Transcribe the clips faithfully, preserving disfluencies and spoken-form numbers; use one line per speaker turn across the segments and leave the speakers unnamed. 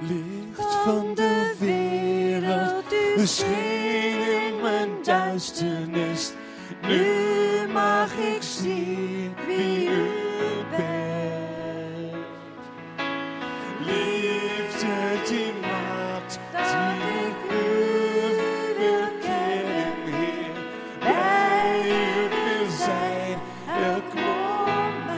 Licht van de wereld, u scheen in mijn duisternis. Nu mag ik zien wie u bent. Liefde die maakt, die ik u wil kennen, Heer. Bij u wil zijn, elk moment.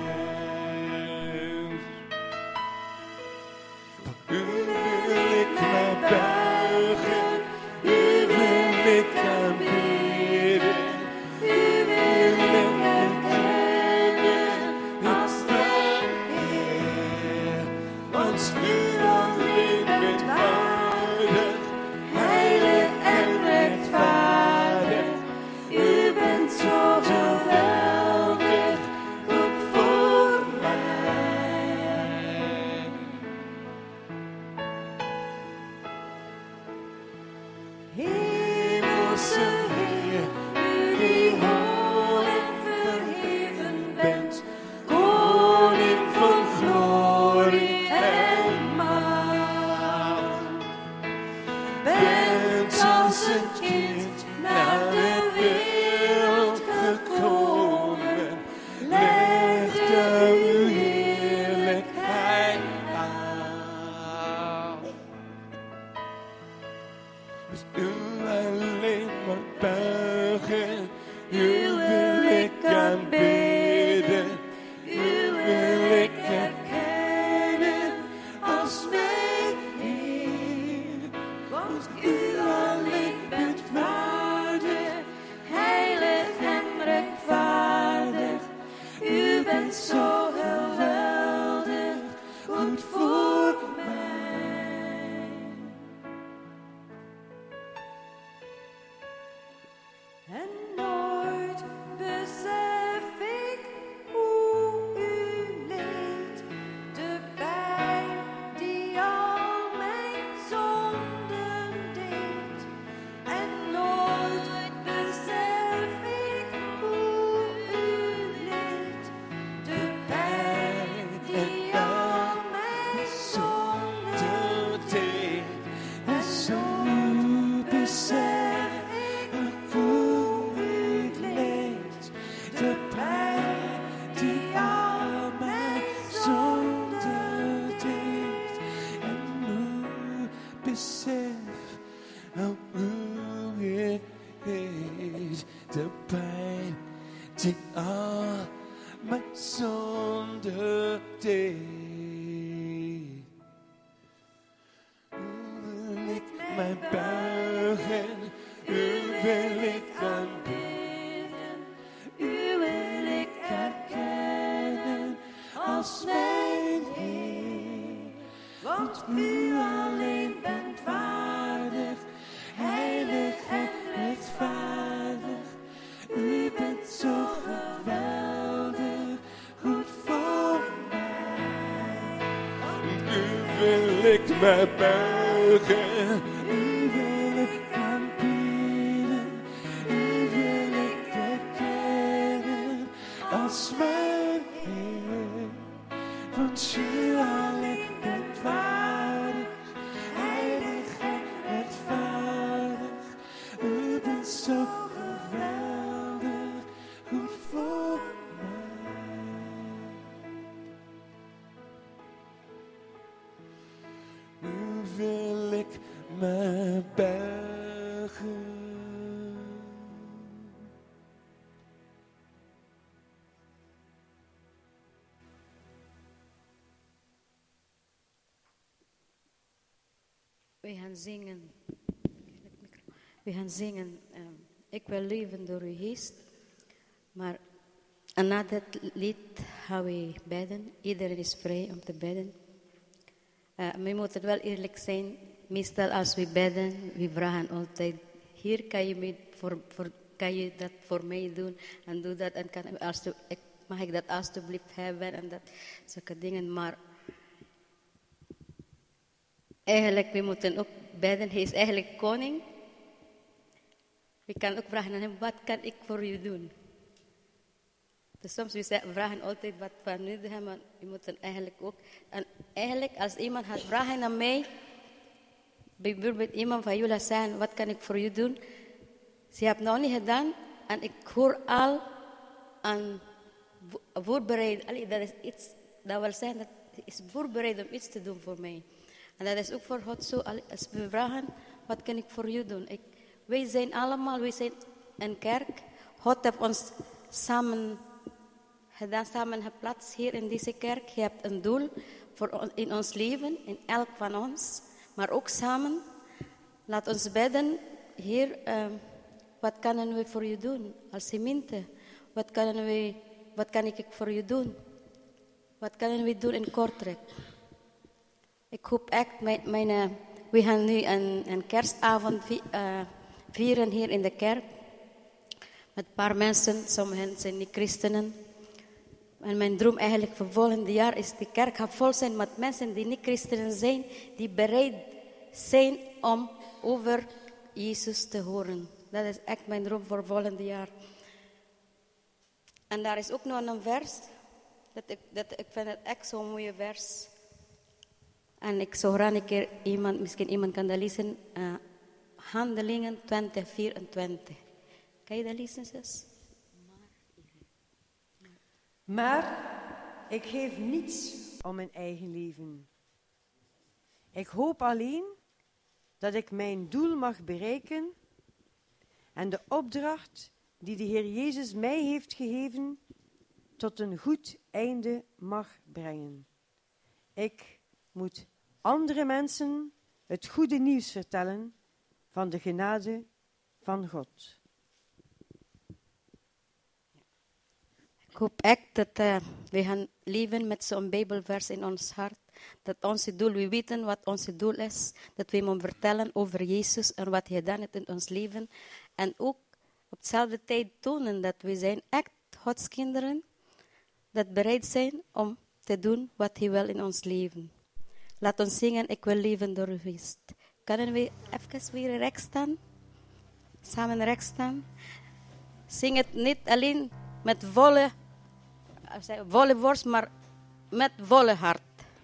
Voor u wil ik mij buigen, u wil ik aanbidden. U wil ik erkennen als mijn Heer. Want u alleen bent waardig, heilig en rechtvaardig. U bent zo geweldig, goed voor mij. Hemelse Heer, u die hoog en verheven bent, koning van glorie en macht. Bent als een kind naar de wereld gekomen, legde uw heerlijkheid aan. Dus u alleen maar buigen, u wil ik aanbidden, u wil ik erkennen als mijn Heer. Want u alleen bent waardig, heilig en rechtvaardig. U bent zo geweldig, goed voor mij. En nooit besef ik hoe u leed, de pijn die al mijn zonden deed. En nooit besef ik hoe u leed, de pijn die al mijn zonden deed. En zo besef ik hoe u leed, de pijn die al mijn zonden deed. En nu besef hoe u leed, de pijn die al mijn zonden deed. U wil ik mij buigen, u wil ik aanbidden, u wil ik erkennen als mijn Heer. Want u alleen bent waardig, heilig en rechtvaardig. U bent zo geweldig, goed voor mij. U wil ik mij buigen, u wil ik aanbidden, u wil ik erkennen als mijn Heer. Want u alleen bent waardig, heilig en rechtvaardig. U bent zo geweldig, goed voor mij. Nu wil ik me buigen.
We gaan zingen. We gaan zingen. Um, ik wil leven door uw geest. Maar na dat lied gaan we bidden. Iedereen is vrij om te bidden. Uh, we moeten wel eerlijk zijn. Meestal als we bidden, we vragen altijd: hier kan je, mee voor, voor, kan je dat voor mij doen en doe dat en kan, als de, ik, mag ik dat alstublieft hebben en dat zulke dingen. Maar eigenlijk, we moeten ook bidden. Hij is eigenlijk koning. We kunnen ook vragen aan hem: wat kan ik voor u doen? Dus soms we vragen altijd wat van u hebben, maar we moeten eigenlijk ook. En eigenlijk als iemand had vragen aan mij, bijvoorbeeld iemand van jullie zei, wat kan ik voor je doen? Ze hebben het nog niet gedaan en ik hoor al aan voorbereid. Allee, dat is iets, dat wil zeggen dat hij is voorbereid om iets te doen voor mij. En dat is ook voor God zo, als we vragen, wat kan ik voor je doen? Ik, wij zijn allemaal, wij zijn een kerk. God heeft ons samen gedaan, samen geplaatst hier in deze kerk. Je hebt een doel voor in ons leven, in elk van ons. Maar ook samen, laat ons bidden, Heer, uh, wat kunnen we voor je doen als gemeente? Wat, kunnen we, wat kan ik voor je doen? Wat kunnen we doen in Kortrijk? Ik hoop echt, mijn, mijn, uh, we gaan nu een, een kerstavond uh, vieren hier in de kerk. Met een paar mensen, sommigen zijn niet christenen. En mijn droom eigenlijk voor volgend jaar is de kerk gaat vol zijn met mensen die niet christenen zijn, die bereid zijn om over Jezus te horen. Dat is echt mijn droom voor volgend jaar. En daar is ook nog een vers, dat ik, dat, ik vind het echt zo'n mooie vers. En ik zou graag een keer iemand, misschien iemand kan dat lezen, uh, Handelingen twintig vierentwintig. Kan je dat lezen, zus?
Maar ik geef niets om mijn eigen leven. Ik hoop alleen dat ik mijn doel mag bereiken en de opdracht die de Heer Jezus mij heeft gegeven tot een goed einde mag brengen. Ik moet andere mensen het goede nieuws vertellen van de genade van God.
Ik hoop echt dat uh, we gaan leven met zo'n Bijbelvers in ons hart. Dat onze doel, we weten wat ons doel is. Dat we moeten vertellen over Jezus en wat hij gedaan heeft in ons leven. En ook op dezelfde tijd tonen dat we zijn echt Gods kinderen. Dat bereid zijn om te doen wat hij wil in ons leven. Laat ons zingen, ik wil leven door uw geest. Kunnen we even weer recht staan? Samen recht staan. Zing het niet alleen met volle, volle borst, maar met volle hart.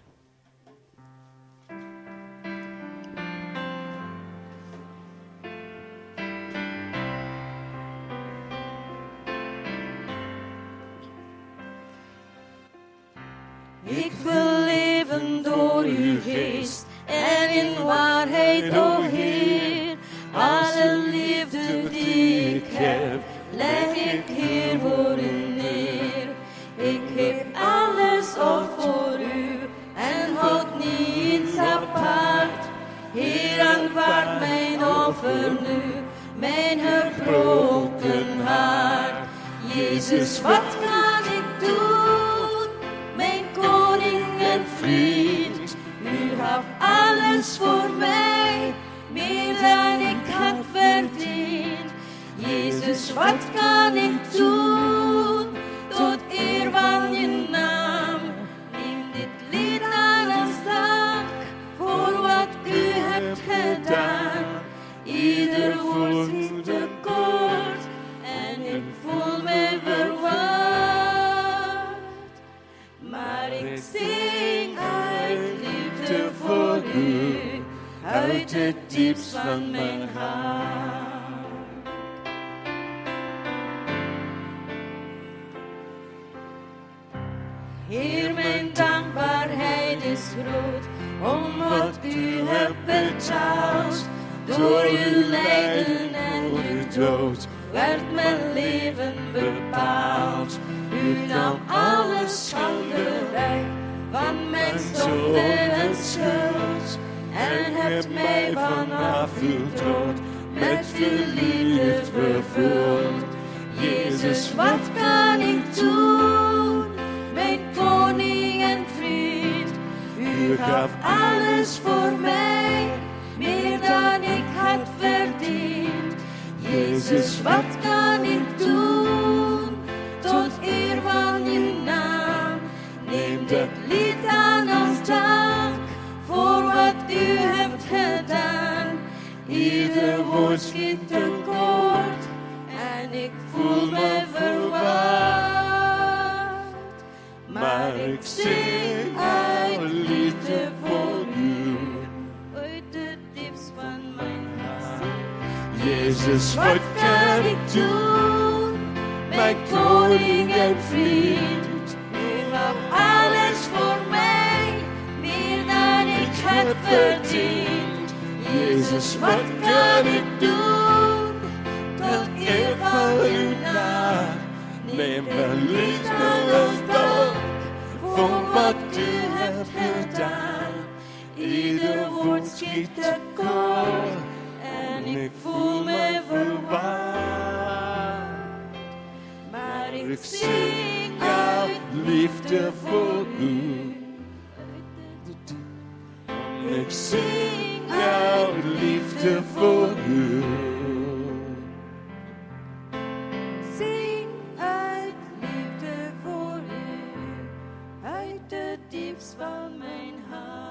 Ik wil leven door uw geest en in waarheid, o Heer. Alle liefde die ik heb, leg ik hier voor u neer. Ik heb alles op voor u en houd niets apart. Heer, aanvaard mijn offer nu, mijn gebroken hart. Jezus, wat kan ik doen? Mijn koning en vriend, u gaf alles voor mij, meer dan ik had verdiend. Jezus, wat kan ik doen, tot eer van je naam? Neem dit lied aan als dank, voor wat u hebt gedaan. Ieder woord is te kort, en ik voel me verward. Maar ik zing uit liefde voor u, uit het diepst van mijn hart. Heer, mijn dankbaarheid is groot, om wat u hebt betaald. Door uw lijden en uw dood werd mijn leven bepaald. U nam alle schande weg van mijn zonde en schuld, en hebt mij vanaf uw dood met uw liefde vervuld. Jezus, wat kan ik doen, mijn koning en vriend? U gaf alles voor mij, meer dan ik had verdiend. Jezus, wat kan ik doen, tot eer van je naam? Neem dit lied aan als dank, voor wat u hebt gedaan. Ieder woord schiet tekort, en ik voel me verward. Maar ik zing uit liefde
Jezus, wat kan ik doen? Mijn koning en vriend.
U gaf alles voor mij, meer dan ik had verdiend.
Jezus, wat kan ik doen? Tot eer van uw naam. Neem mijn liefde als dank voor wat u hebt gedaan. Ieder woord schiet te koor en ik voel me verwaard.
Maar ik
Ik zing uit liefde voor u. Ik zing uit liefde voor u.
zing uit liefde voor u, uit de diepst van mijn hart.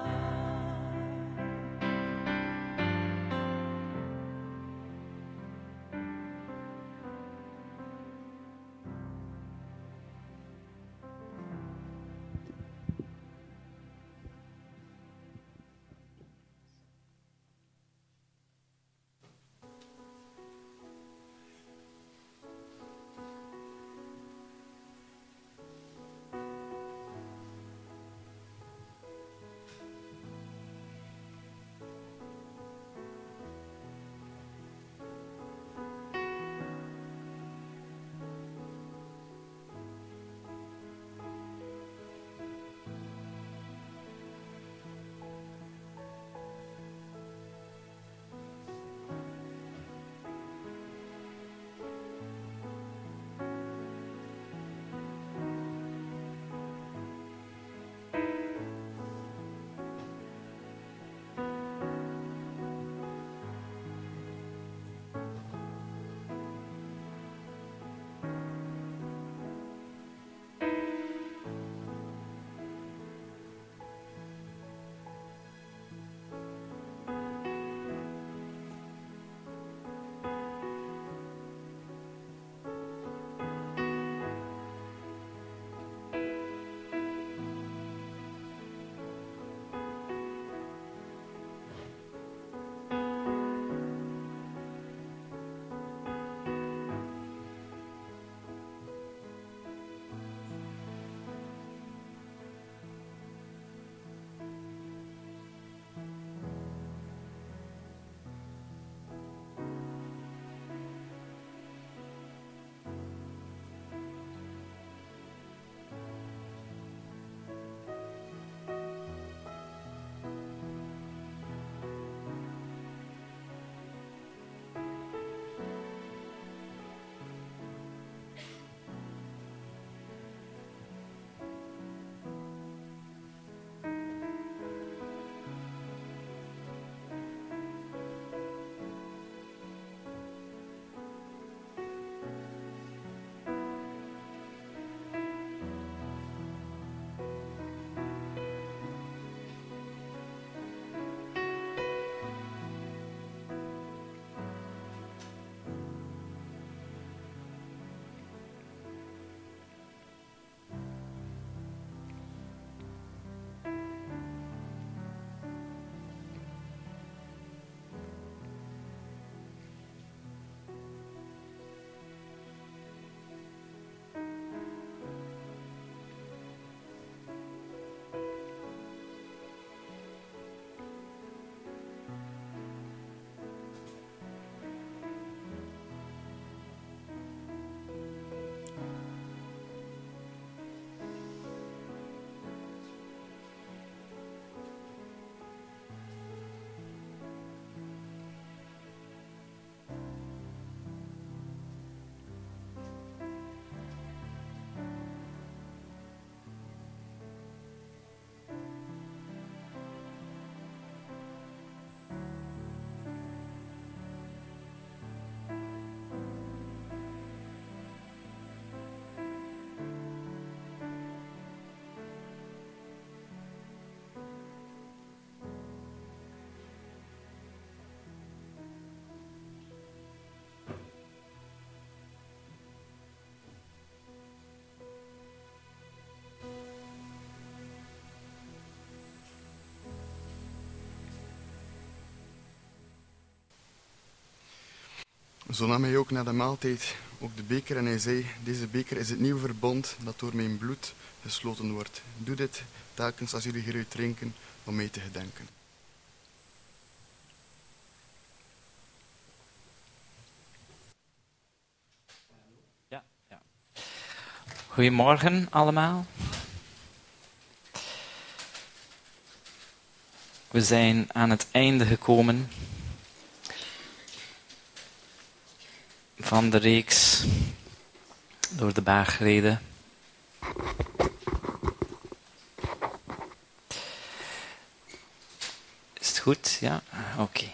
Zo nam hij ook na de maaltijd ook de beker en hij zei, deze beker is het nieuwe verbond dat door mijn bloed gesloten wordt. Doe dit telkens als jullie hieruit drinken om mij te gedenken.
Ja, ja. Goedemorgen allemaal. We zijn aan het einde gekomen van de reeks door de bergreden. Is het goed? Ja? Oké. Okay.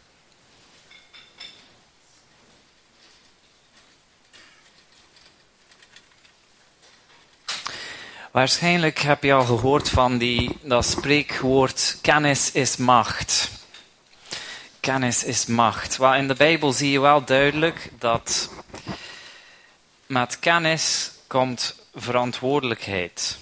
Waarschijnlijk heb je al gehoord van die, dat spreekwoord kennis is macht. Kennis is macht. Wel, in de Bijbel zie je wel duidelijk dat met kennis komt verantwoordelijkheid.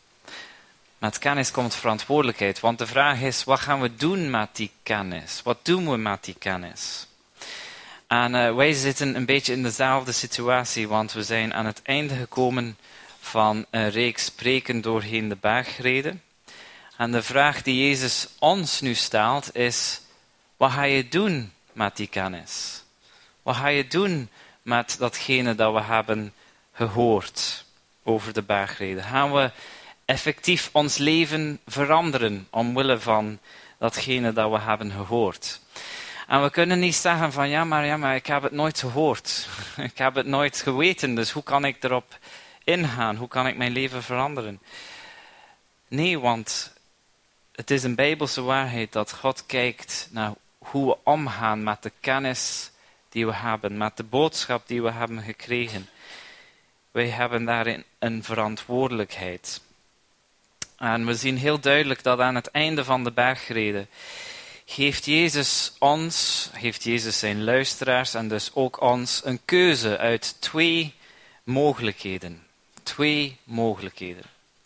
Met kennis komt verantwoordelijkheid. Want de vraag is, wat gaan we doen met die kennis? Wat doen we met die kennis? En uh, wij zitten een beetje in dezelfde situatie, want we zijn aan het einde gekomen van een reeks spreken doorheen de bergreden. En de vraag die Jezus ons nu stelt is, wat ga je doen met die kennis? Wat ga je doen met datgene dat we hebben gehoord over de bergreden? Gaan we effectief ons leven veranderen omwille van datgene dat we hebben gehoord? En we kunnen niet zeggen van ja, maar ja, maar ik heb het nooit gehoord. Ik heb het nooit geweten, dus hoe kan ik erop ingaan? Hoe kan ik mijn leven veranderen? Nee, want het is een Bijbelse waarheid dat God kijkt naar hoe we omgaan met de kennis die we hebben, met de boodschap die we hebben gekregen. Wij hebben daarin een verantwoordelijkheid. En we zien heel duidelijk dat aan het einde van de bergreden geeft Jezus ons, geeft Jezus zijn luisteraars en dus ook ons een keuze uit twee mogelijkheden. Twee mogelijkheden.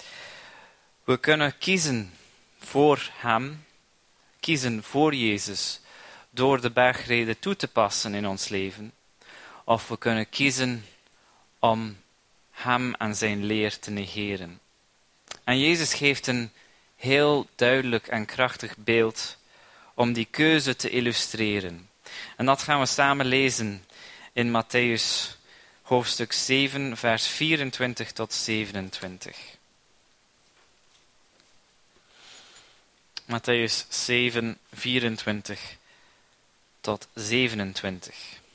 We kunnen kiezen voor hem, kiezen voor Jezus, door de bergreden toe te passen in ons leven. Of we kunnen kiezen om hem en zijn leer te negeren. En Jezus geeft een heel duidelijk en krachtig beeld om die keuze te illustreren. En dat gaan we samen lezen in Matthäus hoofdstuk zeven, vers vierentwintig tot zevenentwintig. Matthäus zeven, vierentwintig tot zevenentwintig.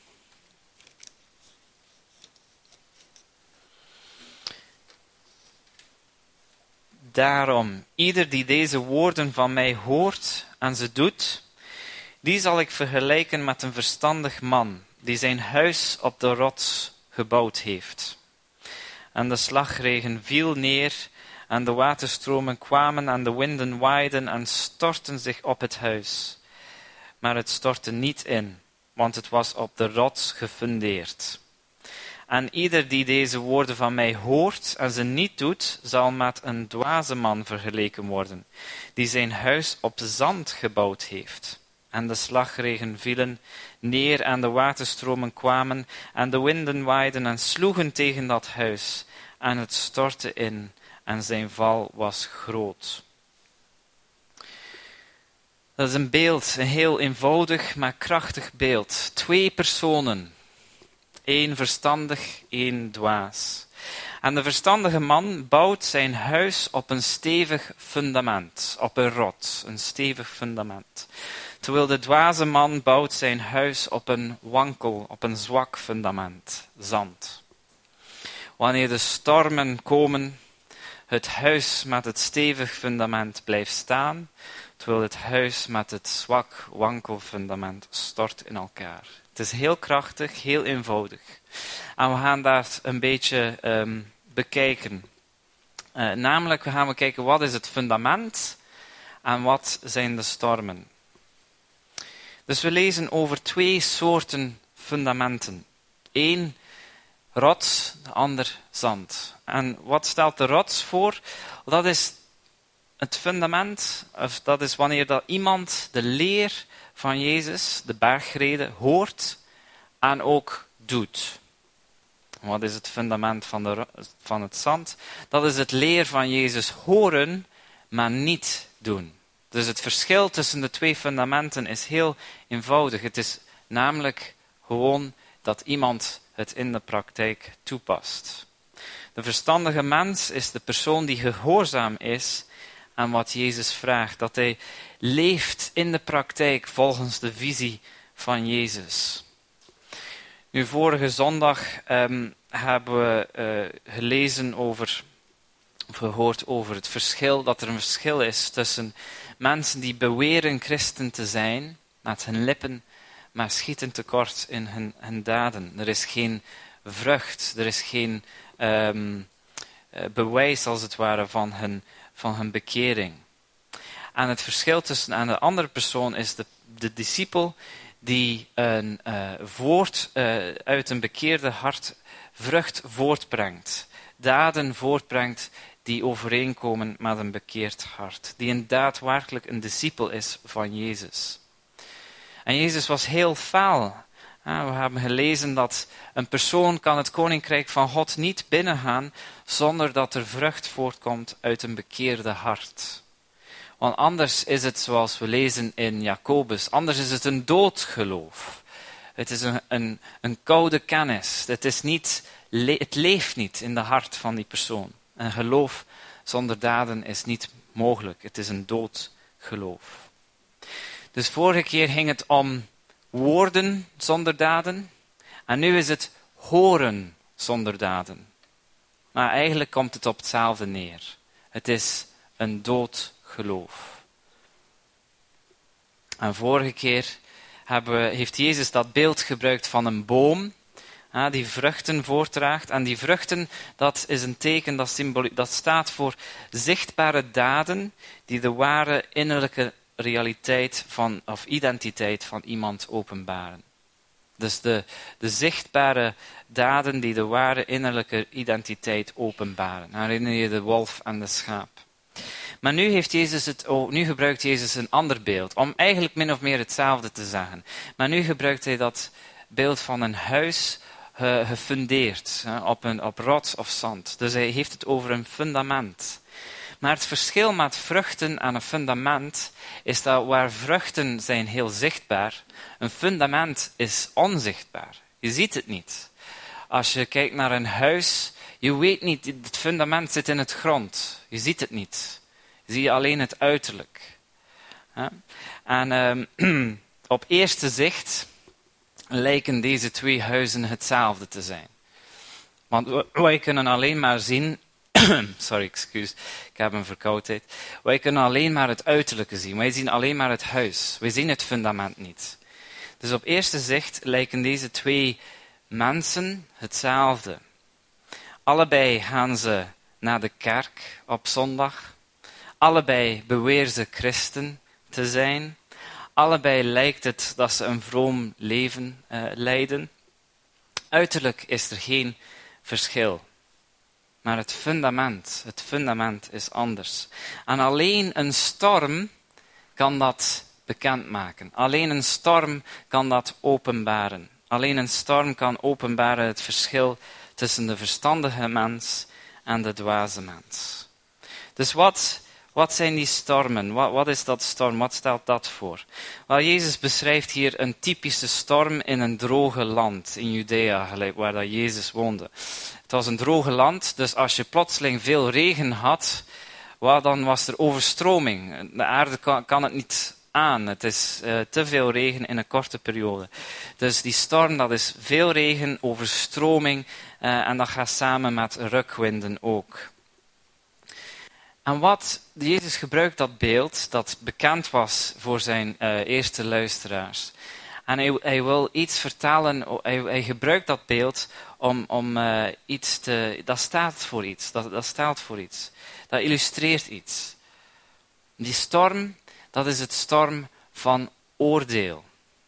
Daarom, ieder die deze woorden van mij hoort en ze doet, die zal ik vergelijken met een verstandig man die zijn huis op de rots gebouwd heeft. En de slagregen viel neer en de waterstromen kwamen en de winden waaiden en stortten zich op het huis. Maar het stortte niet in, want het was op de rots gefundeerd. En ieder die deze woorden van mij hoort en ze niet doet, zal met een dwaze man vergeleken worden, die zijn huis op zand gebouwd heeft. En de slagregen vielen neer en de waterstromen kwamen en de winden waaiden en sloegen tegen dat huis. En het stortte in en zijn val was groot. Dat is een beeld, een heel eenvoudig maar krachtig beeld. Twee personen. Eén verstandig, één dwaas. En de verstandige man bouwt zijn huis op een stevig fundament, op een rots, een stevig fundament. Terwijl de dwaze man bouwt zijn huis op een wankel, op een zwak fundament, zand. Wanneer de stormen komen, het huis met het stevig fundament blijft staan, terwijl het huis met het zwak, wankel fundament stort in elkaar. Het is heel krachtig, heel eenvoudig. En we gaan dat een beetje um, bekijken. Uh, namelijk, we gaan we kijken wat is het fundament en wat zijn de stormen. Dus we lezen over twee soorten fundamenten. Eén rots, de ander zand. En wat stelt de rots voor? Dat is het fundament, of dat is wanneer dat iemand de leer van Jezus, de bergreden, hoort en ook doet. Wat is het fundament van, de, van het zand? Dat is het leer van Jezus horen, maar niet doen. Dus het verschil tussen de twee fundamenten is heel eenvoudig. Het is namelijk gewoon dat iemand het in de praktijk toepast. De verstandige mens is de persoon die gehoorzaam is aan wat Jezus vraagt. Dat hij leeft in de praktijk volgens de visie van Jezus. Nu, vorige zondag um, hebben we uh, gelezen over, of gehoord over het verschil, dat er een verschil is tussen mensen die beweren christen te zijn, met hun lippen, maar schieten tekort in hun, hun daden. Er is geen vrucht, er is geen um, uh, bewijs, als het ware, van hun, van hun bekering. En het verschil tussen en de andere persoon is de, de discipel die een uh, voort, uh, uit een bekeerde hart vrucht voortbrengt. Daden voortbrengt die overeenkomen met een bekeerd hart. Die een daadwerkelijk een discipel is van Jezus. En Jezus was heel faal. We hebben gelezen dat een persoon kan het koninkrijk van God niet binnengaan zonder dat er vrucht voortkomt uit een bekeerde hart. Want anders is het zoals we lezen in Jacobus, anders is het een doodgeloof. Het is een, een, een koude kennis. Het, is niet, het leeft niet in de hart van die persoon. Een geloof zonder daden is niet mogelijk. Het is een doodgeloof. Dus vorige keer ging het om woorden zonder daden. En nu is het horen zonder daden. Maar eigenlijk komt het op hetzelfde neer. Het is een doodgeloof. En vorige keer hebben we, heeft Jezus dat beeld gebruikt van een boom ja, die vruchten voortdraagt. En die vruchten, dat is een teken, dat, symboli- dat staat voor zichtbare daden die de ware innerlijke realiteit van, of identiteit van iemand openbaren. Dus de, de zichtbare daden die de ware innerlijke identiteit openbaren. Herinner je de wolf en de schaap. Maar nu, heeft Jezus het, oh, nu gebruikt Jezus een ander beeld, om eigenlijk min of meer hetzelfde te zeggen. Maar nu gebruikt hij dat beeld van een huis uh, gefundeerd, uh, op, een, op rots of zand. Dus hij heeft het over een fundament. Maar het verschil met vruchten en een fundament is dat waar vruchten zijn heel zichtbaar, een fundament is onzichtbaar. Je ziet het niet. Als je kijkt naar een huis, je weet niet, het fundament zit in het grond. Je ziet het niet. Je ziet alleen het uiterlijk. Ja? En um, op eerste zicht lijken deze twee huizen hetzelfde te zijn. Want wij kunnen alleen maar zien, sorry, excuus, ik heb een verkoudheid. Wij kunnen alleen maar het uiterlijke zien. Wij zien alleen maar het huis. Wij zien het fundament niet. Dus op eerste zicht lijken deze twee mensen hetzelfde. Allebei gaan ze naar de kerk op zondag. Allebei beweren ze christen te zijn. Allebei lijkt het dat ze een vroom leven uh, leiden. Uiterlijk is er geen verschil. Maar het fundament, het fundament is anders. En alleen een storm kan dat bekendmaken. Alleen een storm kan dat openbaren. Alleen een storm kan openbaren het verschil tussen de verstandige mens en de dwaze mens. Dus wat, wat zijn die stormen? Wat, wat is dat storm? Wat stelt dat voor? Wel, Jezus beschrijft hier een typische storm in een droge land, in Judea, gelijk waar dat Jezus woonde. Het was een droge land, dus als je plotseling veel regen had, well, dan was er overstroming. De aarde kan, kan het niet aan. Het is uh, te veel regen in een korte periode. Dus die storm, dat is veel regen, overstroming, uh, en dat gaat samen met rukwinden ook. En wat Jezus gebruikt dat beeld, dat bekend was voor zijn uh, eerste luisteraars. En hij, hij wil iets vertellen, hij, hij gebruikt dat beeld om, om uh, iets te... Dat staat voor iets, dat, dat staat voor iets. Dat illustreert iets. Die storm, dat is het storm van oordeel.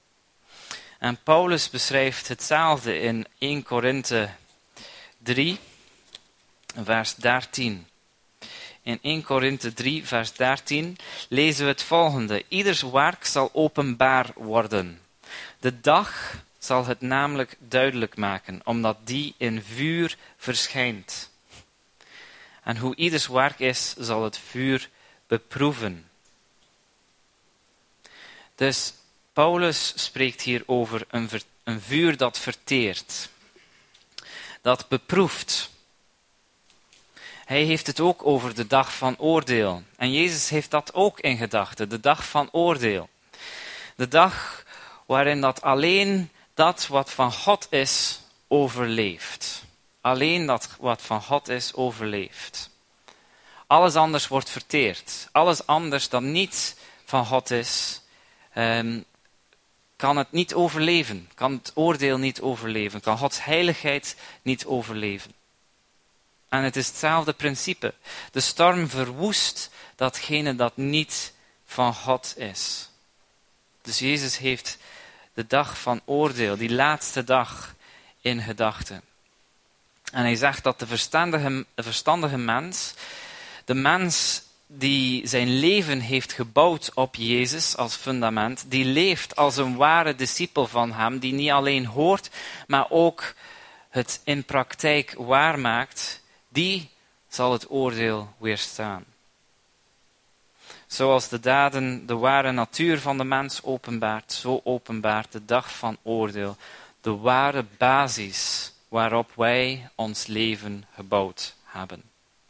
En Paulus beschrijft hetzelfde in eerste Korinthe drie, vers dertien. In eerste Korinthe drie, vers dertien lezen we het volgende. Ieders werk zal openbaar worden. De dag zal het namelijk duidelijk maken, omdat die in vuur verschijnt. En hoe ieders werk is, zal het vuur beproeven. Dus Paulus spreekt hier over een, ver, een vuur dat verteert, dat beproeft. Hij heeft het ook over de dag van oordeel. En Jezus heeft dat ook in gedachten, de dag van oordeel. De dag waarin dat alleen dat wat van God is, overleeft. Alleen dat wat van God is, overleeft. Alles anders wordt verteerd. Alles anders dan niet van God is, um, kan het niet overleven. Kan het oordeel niet overleven. Kan Gods heiligheid niet overleven. En het is hetzelfde principe. De storm verwoest datgene dat niet van God is. Dus Jezus heeft de dag van oordeel, die laatste dag, in gedachten. En hij zegt dat de verstandige, de verstandige mens, de mens die zijn leven heeft gebouwd op Jezus als fundament, die leeft als een ware discipel van hem, die niet alleen hoort, maar ook het in praktijk waarmaakt, die zal het oordeel weerstaan. Zoals de daden de ware natuur van de mens openbaart, zo openbaart de dag van oordeel de ware basis waarop wij ons leven gebouwd hebben.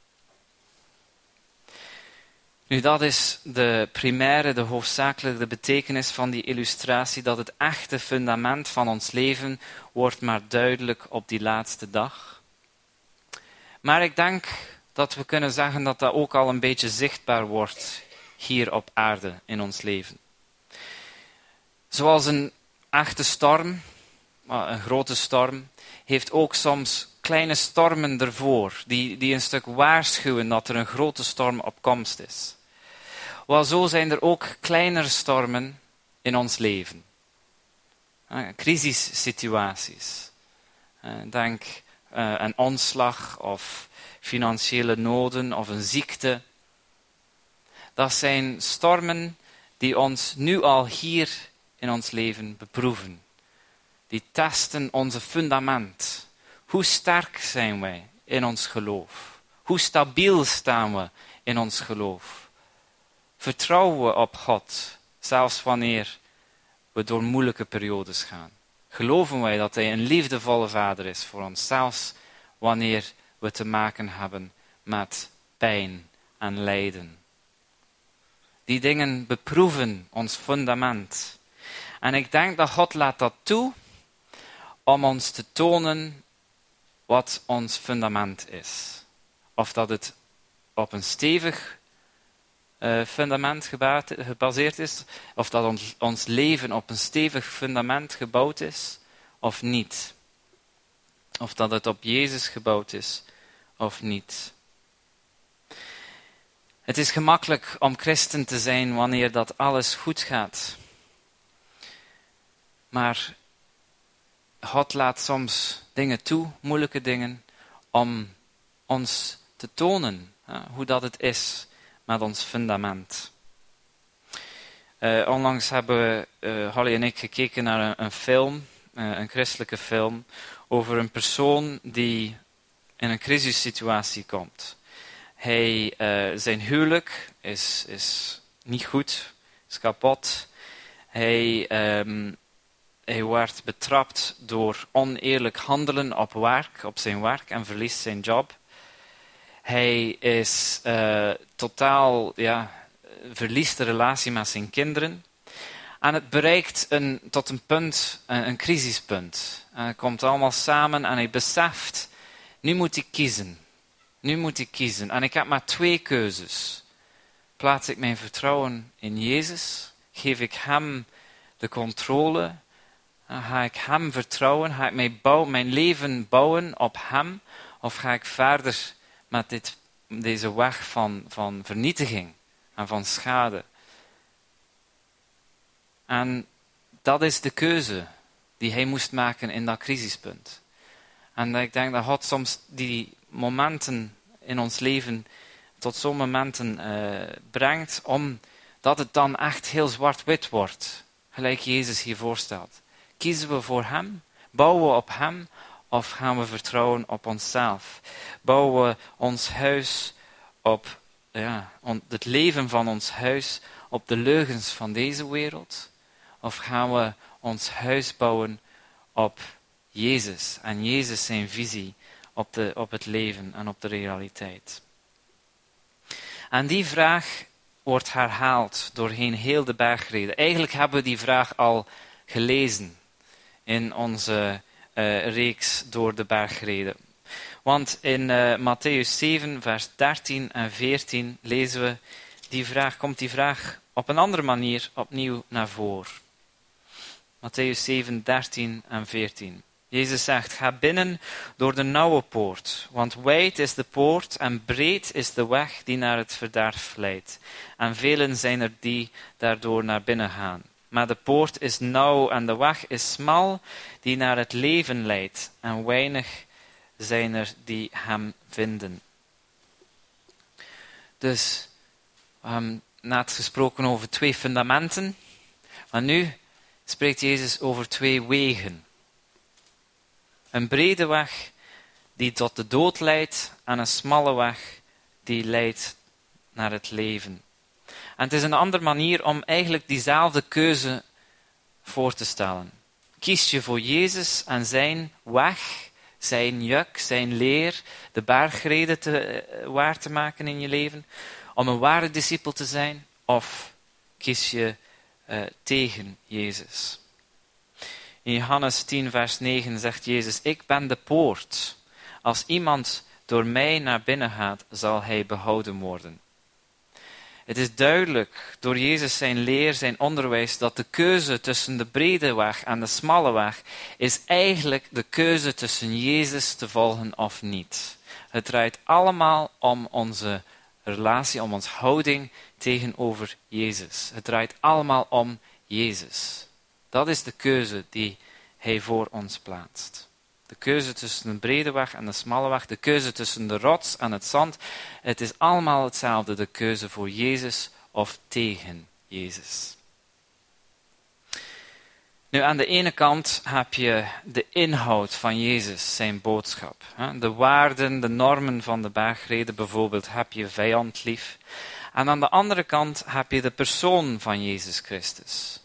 Nu, dat is de primaire, de hoofdzakelijke betekenis van die illustratie, dat het echte fundament van ons leven wordt maar duidelijk op die laatste dag. Maar ik denk dat we kunnen zeggen dat dat ook al een beetje zichtbaar wordt hier op aarde in ons leven. Zoals een echte storm, een grote storm, heeft ook soms kleine stormen ervoor, die, die een stuk waarschuwen dat er een grote storm op komst is. Wel, zo zijn er ook kleinere stormen in ons leven. Crisissituaties. Denk aan een onslag of financiële noden of een ziekte. Dat zijn stormen die ons nu al hier in ons leven beproeven. Die testen onze fundament. Hoe sterk zijn wij in ons geloof? Hoe stabiel staan we in ons geloof? Vertrouwen we op God, zelfs wanneer we door moeilijke periodes gaan? Geloven wij dat Hij een liefdevolle Vader is voor ons, zelfs wanneer we te maken hebben met pijn en lijden? Die dingen beproeven ons fundament. En ik denk dat God laat dat toe om ons te tonen wat ons fundament is. Of dat het op een stevig uh, fundament gebaseerd is, of dat ons, ons leven op een stevig fundament gebouwd is, of niet. Of dat het op Jezus gebouwd is, of niet. Het is gemakkelijk om christen te zijn wanneer dat alles goed gaat. Maar God laat soms dingen toe, moeilijke dingen, om ons te tonen ja, hoe dat het is met ons fundament. Uh, onlangs hebben we, uh, Holly en ik, gekeken naar een, een film, uh, een christelijke film, over een persoon die in een crisissituatie komt. Hij, uh, zijn huwelijk is, is niet goed, is kapot. Hij, um, hij wordt betrapt door oneerlijk handelen op werk, op zijn werk en verliest zijn job. Hij is uh, totaal, ja, verliest de relatie met zijn kinderen. En het bereikt een, tot een punt, een, een crisispunt. En het komt allemaal samen en hij beseft, nu moet ik kiezen. Nu moet ik kiezen. En ik heb maar twee keuzes. Plaats ik mijn vertrouwen in Jezus? Geef ik hem de controle? En ga ik hem vertrouwen? Ga ik mijn, bouw, mijn leven bouwen op hem? Of ga ik verder met dit, deze weg van, van vernietiging en van schade? En dat is de keuze die hij moest maken in dat crisispunt. En ik denk dat God soms die momenten in ons leven tot zo'n momenten uh, brengt, omdat het dan echt heel zwart-wit wordt, gelijk Jezus hier voorstelt. Kiezen we voor hem? Bouwen we op hem? Of gaan we vertrouwen op onszelf? Bouwen we ons huis op ja, het leven van ons huis op de leugens van deze wereld? Of gaan we ons huis bouwen op Jezus en Jezus zijn visie op, de, op het leven en op de realiteit? En die vraag wordt herhaald doorheen heel de bergreden. Eigenlijk hebben we die vraag al gelezen in onze uh, reeks door de bergreden. Want in uh, Mattheüs zeven, vers dertien en veertien lezen we die vraag, komt die vraag op een andere manier opnieuw naar voren. Mattheüs zeven, dertien en veertien. Jezus zegt, ga binnen door de nauwe poort, want wijd is de poort en breed is de weg die naar het verderf leidt. En velen zijn er die daardoor naar binnen gaan. Maar de poort is nauw en de weg is smal die naar het leven leidt. En weinig zijn er die hem vinden. Dus, we hebben net gesproken over twee fundamenten. Maar nu spreekt Jezus over twee wegen. Een brede weg die tot de dood leidt en een smalle weg die leidt naar het leven. En het is een andere manier om eigenlijk diezelfde keuze voor te stellen. Kies je voor Jezus en zijn weg, zijn juk, zijn leer, de bergreden te, waar te maken in je leven, om een ware discipel te zijn, of kies je uh, tegen Jezus? In Johannes tien, vers negen zegt Jezus, ik ben de poort. Als iemand door mij naar binnen gaat, zal hij behouden worden. Het is duidelijk door Jezus zijn leer, zijn onderwijs, dat de keuze tussen de brede weg en de smalle weg is eigenlijk de keuze tussen Jezus te volgen of niet. Het draait allemaal om onze relatie, om onze houding tegenover Jezus. Het draait allemaal om Jezus. Dat is de keuze die hij voor ons plaatst. De keuze tussen de brede weg en de smalle weg. De keuze tussen de rots en het zand. Het is allemaal hetzelfde. De keuze voor Jezus of tegen Jezus. Nu, aan de ene kant heb je de inhoud van Jezus, zijn boodschap. De waarden, de normen van de bergreden. Bijvoorbeeld, heb je vijand lief. En aan de andere kant heb je de persoon van Jezus Christus.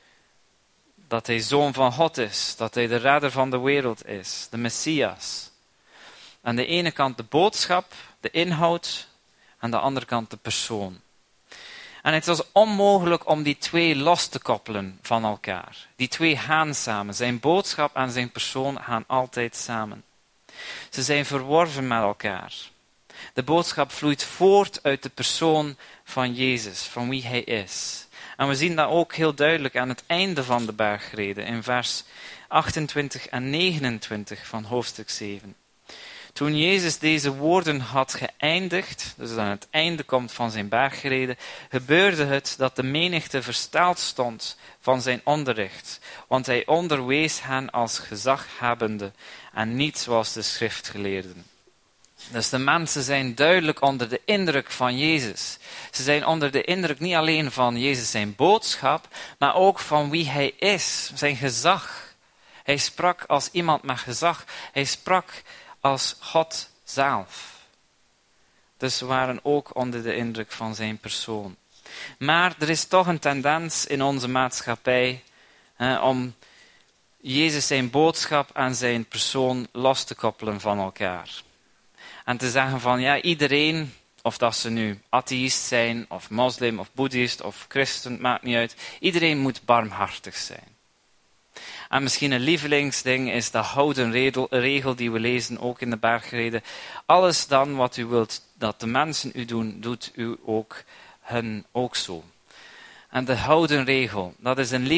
Dat hij zoon van God is, dat hij de redder van de wereld is, de Messias. Aan de ene kant de boodschap, de inhoud, aan de andere kant de persoon. En het was onmogelijk om die twee los te koppelen van elkaar. Die twee gaan samen. Zijn boodschap en zijn persoon gaan altijd samen. Ze zijn verworven met elkaar. De boodschap vloeit voort uit de persoon van Jezus, van wie hij is. En we zien dat ook heel duidelijk aan het einde van de bergreden, in vers achtentwintig en negenentwintig van hoofdstuk zeven. Toen Jezus deze woorden had geëindigd, dus aan het einde komt van zijn bergreden, gebeurde het dat de menigte versteld stond van zijn onderricht, want hij onderwees hen als gezaghebbende en niet zoals de schriftgeleerden. Dus de mensen zijn duidelijk onder de indruk van Jezus. Ze zijn onder de indruk niet alleen van Jezus zijn boodschap, maar ook van wie hij is, zijn gezag. Hij sprak als iemand met gezag. Hij sprak als God zelf. Dus ze waren ook onder de indruk van zijn persoon. Maar er is toch een tendens in onze maatschappij hè, om Jezus zijn boodschap en zijn persoon los te koppelen van elkaar. En te zeggen van, ja, iedereen, of dat ze nu atheïst zijn, of moslim, of boeddhist, of christen, maakt niet uit. Iedereen moet barmhartig zijn. En misschien een lievelingsding is de houden regel die we lezen, ook in de bergreden. Alles dan wat u wilt dat de mensen u doen, doet u ook hen ook zo. En de houden regel, dat is een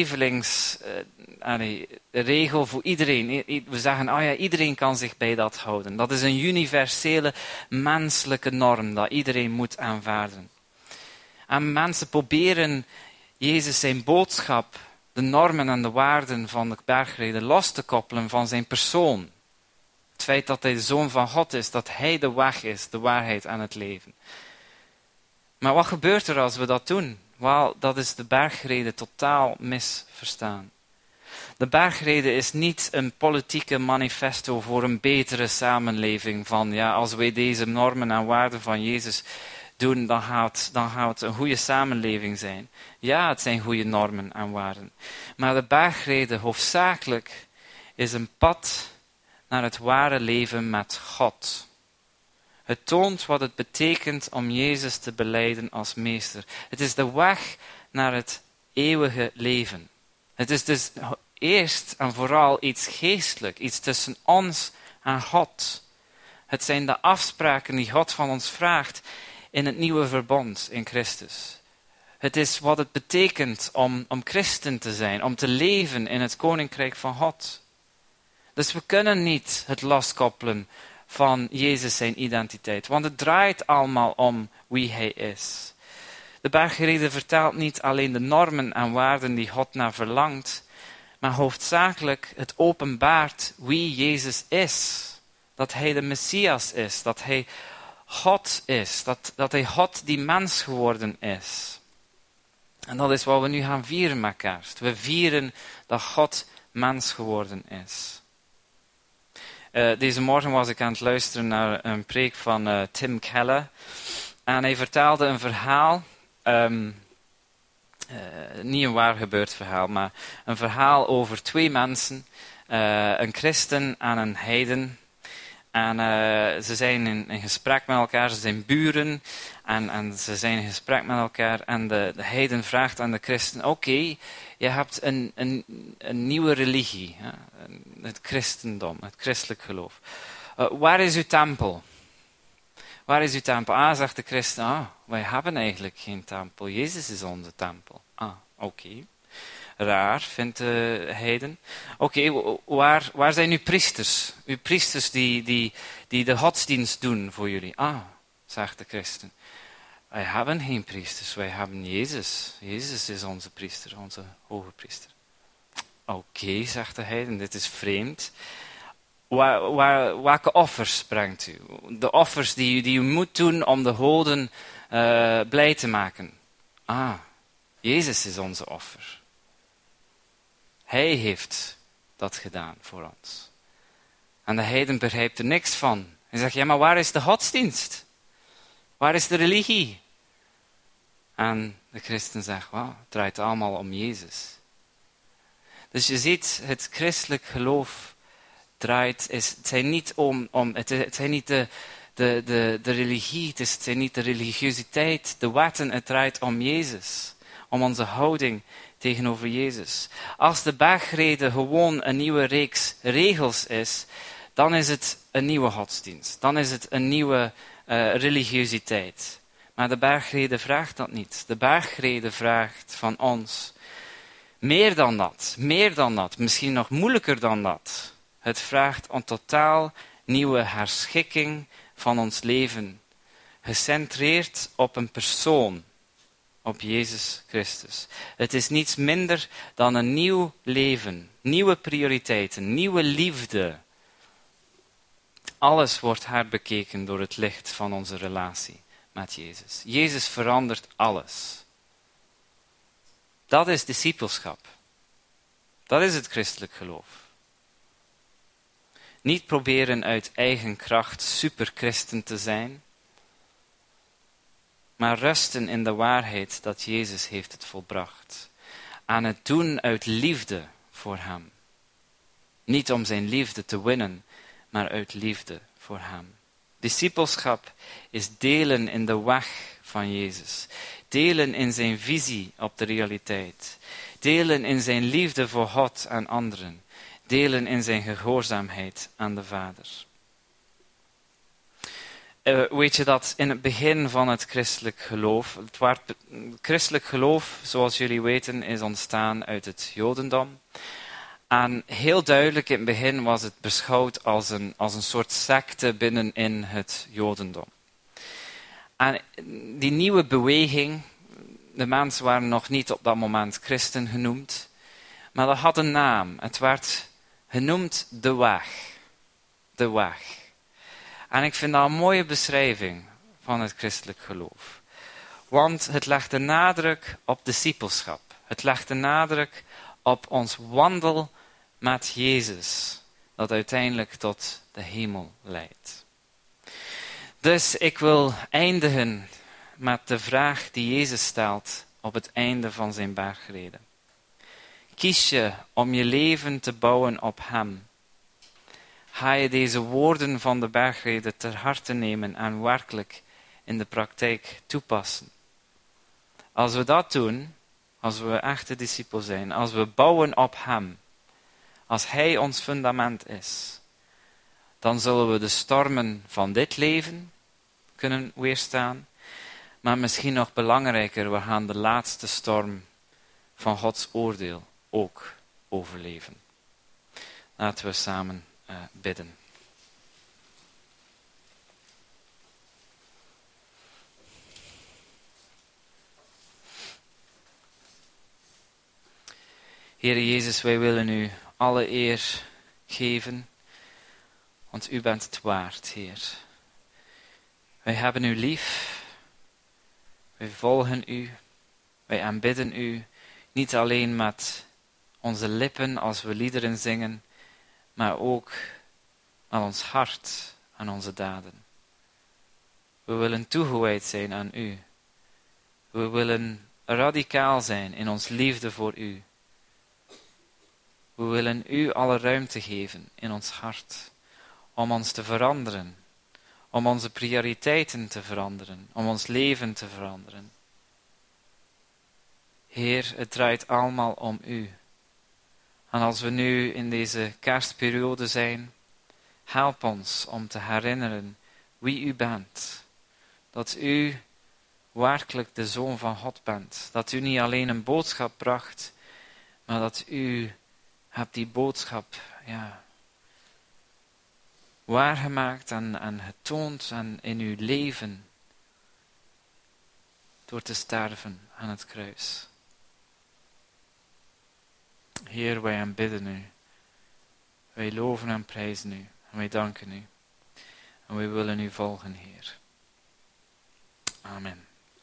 lievelingsregel uh, voor iedereen. We zeggen, oh ja, iedereen kan zich bij dat houden. Dat is een universele menselijke norm dat iedereen moet aanvaarden. En mensen proberen Jezus zijn boodschap, de normen en de waarden van de bergreden los te koppelen van zijn persoon. Het feit dat hij de Zoon van God is, dat hij de weg is, de waarheid en het leven. Maar wat gebeurt er als we dat doen? Wel, dat is de bergreden totaal misverstaan. De bergrede is niet een politieke manifesto voor een betere samenleving. Van ja, als wij deze normen en waarden van Jezus doen, dan gaat, dan gaat het een goede samenleving zijn. Ja, het zijn goede normen en waarden. Maar de bergrede hoofdzakelijk is een pad naar het ware leven met God. Het toont wat het betekent om Jezus te belijden als meester. Het is de weg naar het eeuwige leven. Het is dus eerst en vooral iets geestelijk, iets tussen ons en God. Het zijn de afspraken die God van ons vraagt in het nieuwe verbond in Christus. Het is wat het betekent om, om christen te zijn, om te leven in het koninkrijk van God. Dus we kunnen niet het loskoppelen van Jezus zijn identiteit, want het draait allemaal om wie hij is. De bergrede vertelt niet alleen de normen en waarden die God naar verlangt, maar hoofdzakelijk het openbaart wie Jezus is. Dat hij de Messias is, dat hij God is, dat, dat hij God die mens geworden is. En dat is wat we nu gaan vieren met kerst. We vieren dat God mens geworden is. Uh, deze morgen was ik aan het luisteren naar een preek van uh, Tim Keller. En hij vertelde een verhaal, um, uh, niet een waar gebeurd verhaal, maar een verhaal over twee mensen. Uh, een christen en een heiden. En uh, ze zijn in, in gesprek met elkaar, ze zijn buren. En, en ze zijn in gesprek met elkaar. En de, de heiden vraagt aan de christen, oké, okay, je hebt een, een, een nieuwe religie. Hè? Het christendom, het christelijk geloof. Uh, waar is uw tempel? Waar is uw tempel? Ah, zegt de christen, ah, wij hebben eigenlijk geen tempel. Jezus is onze tempel. Ah, oké. Okay. Raar, vindt de heiden. Oké, okay, waar, waar zijn uw priesters? Uw priesters die, die, die de godsdienst doen voor jullie. Ah, zegt de christen. Wij hebben geen priesters, wij hebben Jezus. Jezus is onze priester, onze hoge priester. Oké, okay, zegt de heiden, dit is vreemd. Waar, waar, welke offers brengt u? De offers die u, die u moet doen om de goden uh, blij te maken. Ah, Jezus is onze offer. Hij heeft dat gedaan voor ons. En de heiden begrijpt er niks van. Hij zegt, ja, maar waar is de godsdienst? Waar is de religie? En de christen zegt, wow, het draait allemaal om Jezus. Dus je ziet, het christelijk geloof draait, is, het zijn niet, om, om, het, het zijn niet de, de, de, de religie, het, is, het zijn niet de religiositeit, de wetten, het draait om Jezus. Om onze houding tegenover Jezus. Als de bergrede gewoon een nieuwe reeks regels is, dan is het een nieuwe godsdienst. Dan is het een nieuwe uh, religiositeit. Maar de bergrede vraagt dat niet. De bergrede vraagt van ons meer dan dat. Meer dan dat. Misschien nog moeilijker dan dat. Het vraagt een totaal nieuwe herschikking van ons leven. Gecentreerd op een persoon. Op Jezus Christus. Het is niets minder dan een nieuw leven. Nieuwe prioriteiten. Nieuwe liefde. Alles wordt herbekeken door het licht van onze relatie met Jezus. Jezus verandert alles. Dat is discipelschap. Dat is het christelijk geloof. Niet proberen uit eigen kracht superchristen te zijn, maar rusten in de waarheid dat Jezus heeft het volbracht. Aan het doen uit liefde voor hem. Niet om zijn liefde te winnen, maar uit liefde voor hem. Discipelschap is delen in de weg van Jezus. Delen in zijn visie op de realiteit. Delen in zijn liefde voor God en anderen. Delen in zijn gehoorzaamheid aan de Vader. Uh, weet je dat in het begin van het christelijk geloof, het waard, christelijk geloof, zoals jullie weten, is ontstaan uit het Jodendom. En heel duidelijk in het begin was het beschouwd als een, als een soort secte binnenin het Jodendom. En die nieuwe beweging, de mensen waren nog niet op dat moment christen genoemd, maar dat had een naam. Het werd genoemd de weg. De weg. En ik vind dat een mooie beschrijving van het christelijk geloof. Want het legt de nadruk op discipelschap. Het legt de nadruk op ons wandel met Jezus, dat uiteindelijk tot de hemel leidt. Dus ik wil eindigen met de vraag die Jezus stelt op het einde van zijn bergreden. Kies je om je leven te bouwen op Hem? Ga je deze woorden van de bergreden ter harte nemen en werkelijk in de praktijk toepassen? Als we dat doen, als we echte discipelen zijn, als we bouwen op Hem, als Hij ons fundament is, dan zullen we de stormen van dit leven kunnen weerstaan, maar misschien nog belangrijker, we gaan de laatste storm van Gods oordeel ook overleven. Laten we samen uh, bidden. Heere Jezus, wij willen u alle eer geven, want u bent het waard, Heer. Wij hebben u lief, wij volgen u, wij aanbidden u, niet alleen met onze lippen als we liederen zingen, maar ook met ons hart en onze daden. We willen toegewijd zijn aan u. We willen radicaal zijn in ons liefde voor u. We willen u alle ruimte geven in ons hart, om ons te veranderen, om onze prioriteiten te veranderen, om ons leven te veranderen. Heer, het draait allemaal om u. En als we nu in deze kerstperiode zijn, help ons om te herinneren wie u bent. Dat u werkelijk de Zoon van God bent. Dat u niet alleen een boodschap bracht, maar dat u hebt die boodschap ja, waargemaakt en, en getoond en in uw leven door te sterven aan het kruis. Heer, wij aanbidden u. Wij loven en prijzen u. En wij danken u. En wij willen u volgen, Heer. Amen.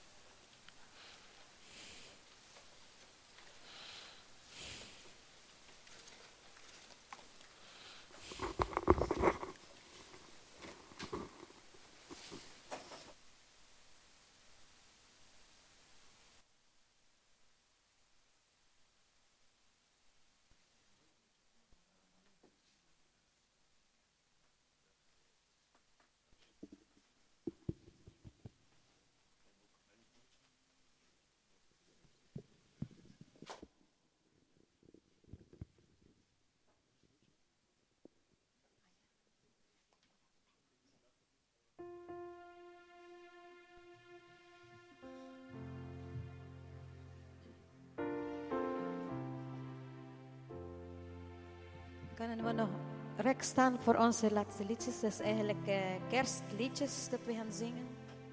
Kunnen we nog recht staan voor onze laatste liedjes? Dat is eigenlijk uh, kerstliedjes dat we gaan zingen.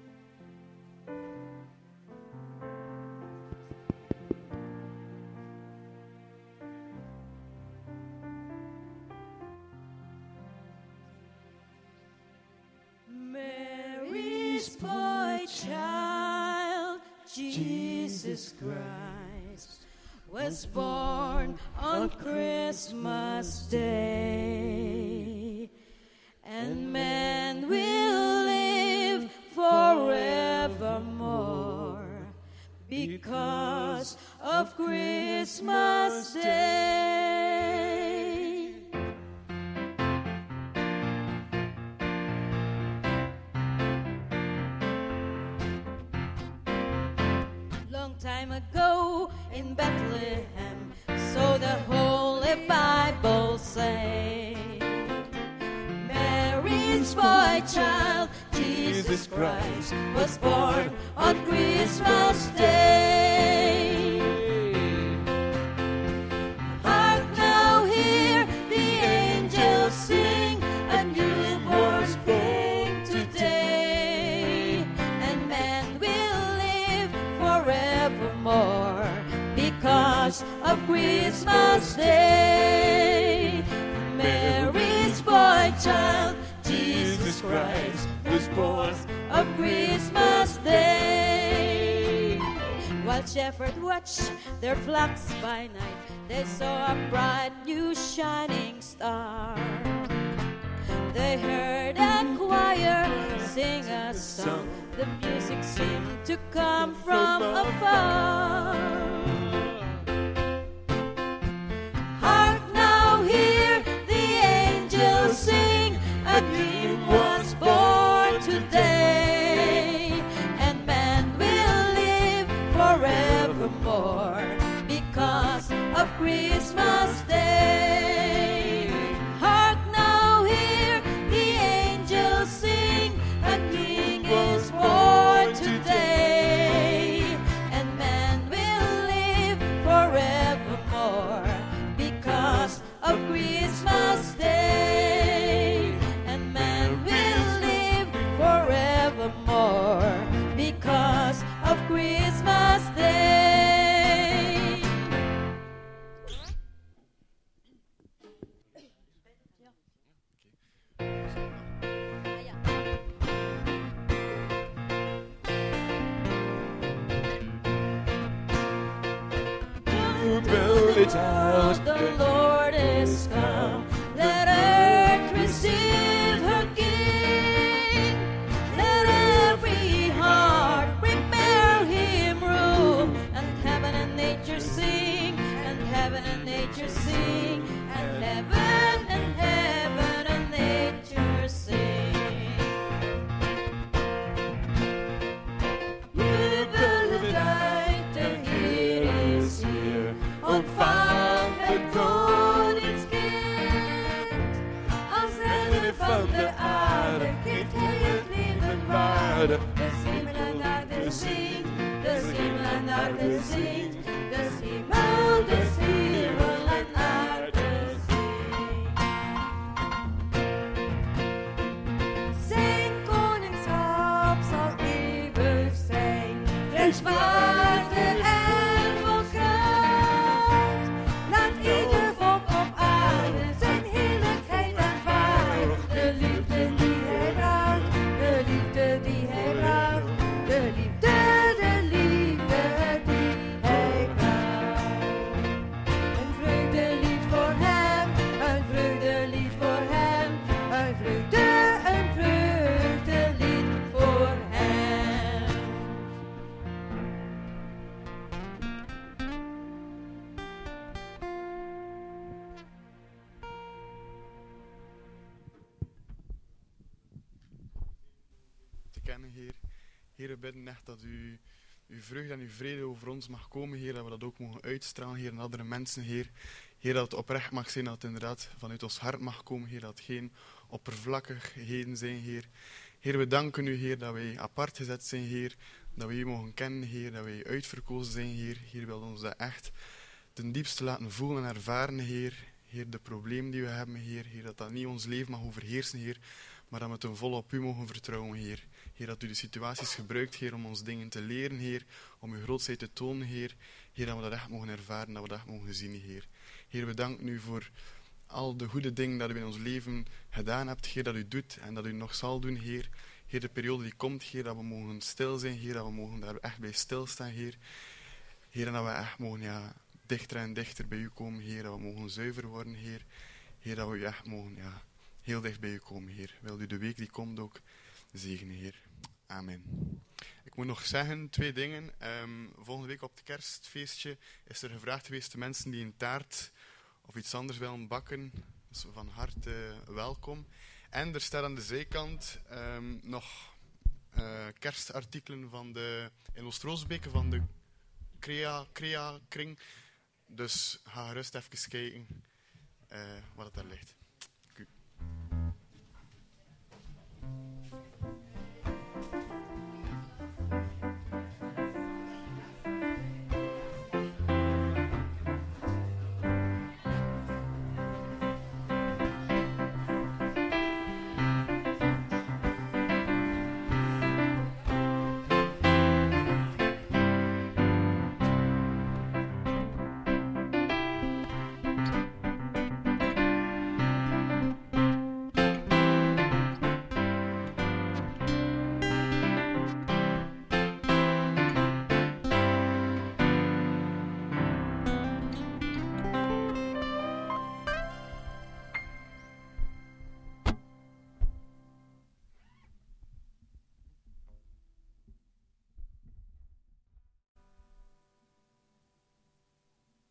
Mary's boy child, Jesus Christ, was born on Christmas Day, and man will live forevermore because of Christmas Day. Long time ago in Bethlehem, so the Holy Bible say, Mary's boy child, Jesus Christ, was born on Christmas Day. Hark now, hear the angels sing, a newborn spring today, and man will live forevermore because of Christmas Day. Mary's boy child, Jesus Christ, was born of Christmas Day. While While shepherds watched their flocks by night, they saw a bright new shining star. They heard a choir sing a song. The music seemed to come from afar. Hark now, hear the angels sing. A King was born today, and man will live forevermore because of Christmas Day. Hark now, hear the angels sing. A King is born today, and man will live forevermore because of Christmas Day. And man will live forevermore because of Christmas Day.
Build it out.
The Lord is come. Let earth receive her King. Let every heart prepare him room. And heaven and nature sing. And heaven and nature sing. And heaven and heaven and nature sing. You build it right, the Heer is here. Ontvang het koningskind. Als redder van de aarde geeft hij het leven waarde. De hemel en aarde zingt, de hemel en aarde zingt. De hemel, de hemel en aarde zingt. Zijn koningschap zal eeuwig zijn. Rechtvaardig en vol kracht. Laat ieder volk op aarde zijn heerlijkheid ervaren. De liefde die hij bracht, de liefde die hij bracht. De liefde, de liefde die hij bracht. Een vreugdelied voor hem, een vreugdelied voor hem. Een vreugde, een vreugdelied voor hem.
te kennen, Heer. Heer, we bidden echt dat u, uw vreugde en uw vrede over ons mag komen, Heer. Dat we dat ook mogen uitstralen, Heer, naar andere mensen, Heer. Heer, dat het oprecht mag zijn, dat het inderdaad vanuit ons hart mag komen, Heer. Dat het geen oppervlakkigheden zijn, Heer. Heer, we danken u, Heer, dat wij apart gezet zijn, Heer. Dat we u mogen kennen, Heer. Dat wij uitverkozen zijn, Heer. Heer, wil ons dat echt ten diepste laten voelen en ervaren, Heer. Heer, de problemen die we hebben, Heer. Heer, dat dat niet ons leven mag overheersen, Heer. Maar dat we ten volle op u mogen vertrouwen, Heer. Heer, dat u de situaties gebruikt, Heer, om ons dingen te leren, Heer. Om uw grootheid te tonen, Heer. Heer, dat we dat echt mogen ervaren, dat we dat echt mogen zien, Heer. Heer, we danken u voor al de goede dingen dat u in ons leven gedaan hebt, Heer, dat u doet en dat u nog zal doen, Heer. Heer, de periode die komt, Heer, dat we mogen stil zijn, Heer, dat we mogen daar echt bij stilstaan, Heer. Heer, en dat we echt mogen, ja, dichter en dichter bij u komen, Heer, dat we mogen zuiver worden, Heer. Heer, dat we u echt mogen, ja, heel dicht bij u komen, Heer. Wil u de week die komt ook zegenen, Heer. Amen. Ik moet nog zeggen, twee dingen. Um, volgende week op het kerstfeestje is er gevraagd geweest de mensen die een taart of iets anders willen bakken. Dus van harte welkom. En er staat aan de zijkant um, nog uh, kerstartikelen van de, in Oost-Roosbeke van de Crea, Crea Kring. Dus ga gerust even kijken uh, wat het daar ligt.